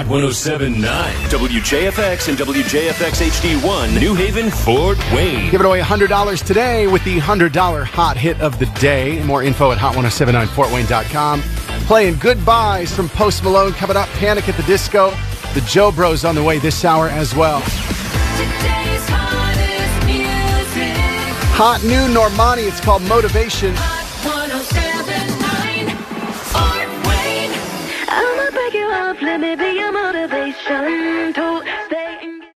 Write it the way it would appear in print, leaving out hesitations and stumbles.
Hot 107.9, WJFX and WJFX HD1, New Haven, Fort Wayne. Giving away $100 today with the $100 hot hit of the day. More info at hot1079fortwayne.com. Playing Goodbyes from Post Malone coming up. Panic at the Disco. The Joe Bros on the way this hour as well. Today's hottest music. Hot new Normani. It's called Motivation. Hot 107.9, Fort Wayne. I'ma break you off, let me be your motivation to